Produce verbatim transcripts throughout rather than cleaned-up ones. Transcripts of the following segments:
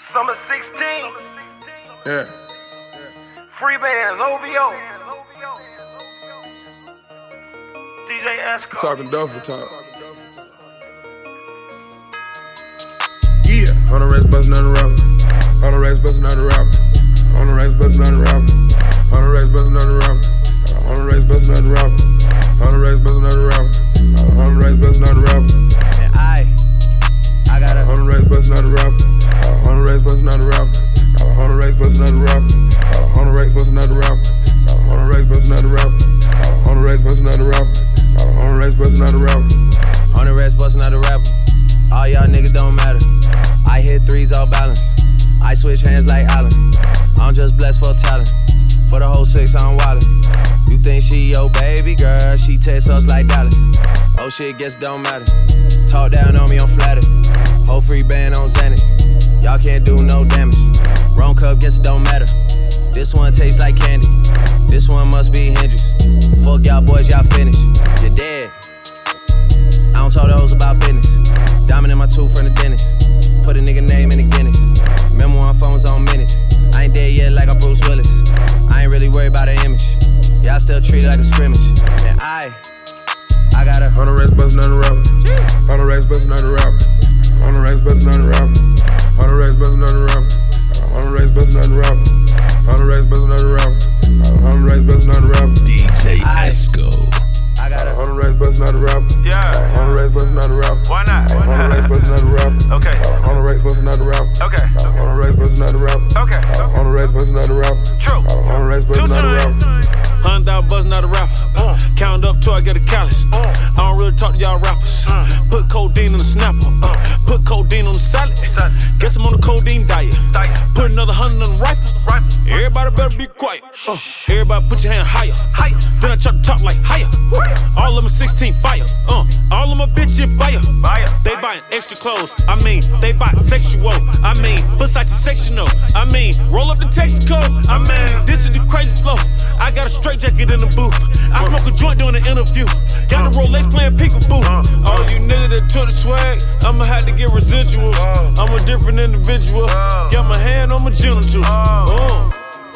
Summer sixteen. Yeah. Free bands, O V O. D J Esco. Talking duffel talk. Yeah. On the race bustin' out the rapper. On the race bustin' out the rapper. On the race bustin' out the rapper. On the race bustin' out the rapper. On the race bustin' out the rapper. On the race bustin' out the rapper. On the race bustin' out the rapper. And I, I got a On the race bustin' out the rapper. On the race bustin' out the rapper. On the race bustin' out the rapper. On the race bustin' out the rapper. On the race bustin' out the rapper. On the race bustin' out the rapper. On the race bustin' out the rapper. On the rest bustin' out the rapper. All y'all niggas don't matter. I hit threes all balance. I switch hands like Allen. I'm just blessed for talent. For the whole six, I'm wildin'. You think she your baby girl? She text us like Dallas. Oh shit, guess it don't matter. Talk down on me, I'm flattered. Whole free band on Xanax. Y'all can't do no damage. Wrong cup, guess it don't matter. This one tastes like candy. This one must be Hendrix. Fuck y'all boys, y'all finished. You're dead. I don't talk to hoes about business. Diamond in my tooth from the dentist. Put a nigga name in the Guinness. Remember when phones on minutes. I ain't dead yet like I'm Bruce Willis. I ain't really worried about the image. Y'all still treat it like a scrimmage. And I, I got a On the race bustin' out the rapper. On the race bustin' out the rapper. On the race bustin' out the rapper. On the race bustin' out the rapper. On the race bustin' out the rapper. On the race bustin' out the rapper. On the race bustin' out the rapper. D J Esco. I got a On the race bustin' out the rapper. Yeah. On the race bustin' out the rapper. Why not? Why On the race not? bustin' out the rapper. Okay. On the race bustin' out the rapper. Okay. On the race bustin' out the rapper. Okay. On the race bustin' out the rapper. True. On the race bustin' out the rapper. Hundred dollar buzzing out a rapper. Uh, Count up till I get a callus. Uh, I don't really talk to y'all rappers. Uh, put codeine in the snapper. Uh, put codeine on the salad. Salad. Guess I'm on the codeine diet. Diet. Put another hundred on the rifle. Rifle. Everybody better be quiet. Uh, everybody put your hand higher. Higher. Then I try to talk like higher. All of them sixteen fire. Uh, all of my bitches buyer. Buyer. They buying extra clothes. I mean, they buy sexual. I mean, Versace sectional. I mean, roll up the Texaco. I mean, this is the crazy flow. I got a straight jacket in the booth. I smoke a joint during the interview. Got the Rolex playing peekaboo. All you niggas that took the swag, I'ma have to get residuals. I'm a different individual. Got my hand on my genitals. Uh.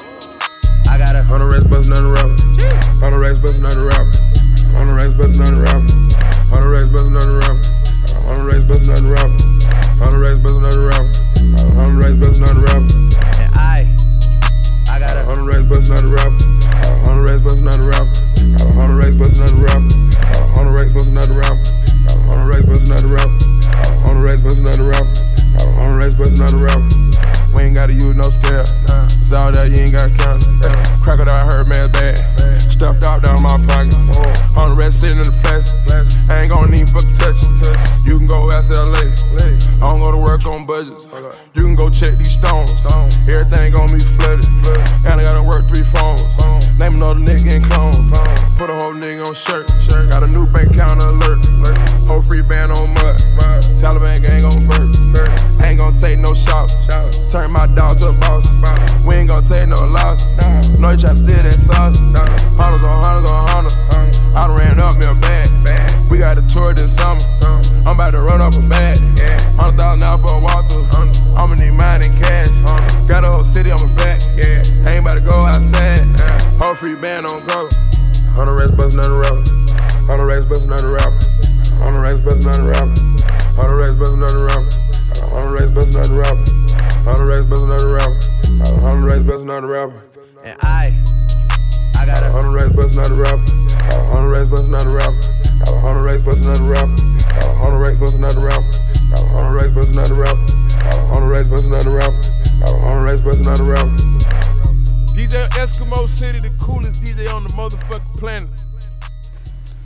I got a On the race bustin' out the rapper. On the race bustin' out the rapper. On the race bustin' out the rapper. On the race bustin' out the rapper. On the race bustin' out the rapper. On the race bustin' out the rapper. On the race bustin' out the rapper. and I, I got a On the race bustin' out the rapper. On the race bustin' out the rapper. On the race bustin' out the rapper. On the race bustin' out the rapper. On the race bustin' out the rapper. On the race bustin' out the rapper. On the race bustin' out the rapper. We ain't gotta use no scale. It's all that you ain't gotta count. Crocodile hurt man's bad. Stuffed out down my pockets. On the rest sitting in the plastic. I ain't gonna need fucking touch it. You can go ask L A. I don't go to work on budgets. You can go check these stones. Everything gon' be flooded. And I gotta work three phones. Name another nigga in clone. Put a whole nigga on shirt. Got a new bank account alert. Whole free band on mud. Taliban gang on perk. Ain't gon' take no shots. Turn my dog to a boss. We ain't gon' take no loss. No, you try to steal that sauce. Hunters on hunters on hunters. I done ran up me a bag. We got a tour this summer. I'm about to run up a bag. Hundred thousand out for a walkthrough. I'ma need mine in cash. Got a whole city on my back. Ain't about to go outside. Whole free band on go. On the race bustin' out the rapper. On the race bustin' out the rapper. On the race bustin' out the rapper. On the race bustin' out the rapper. On the race bustin' out the rapper. On the race bustin' out the rapper. On the race bustin' out the rapper. and I, I got a On the race bustin' out the rapper. On the race bustin' out the rapper. On the race bustin' out the rapper. On the race bustin' out the rapper. On the race bustin' out the rapper. On the race bustin' out the rapper. On the race bustin' out the rapper. D J Eskimo City, the coolest D J on the motherfucking planet.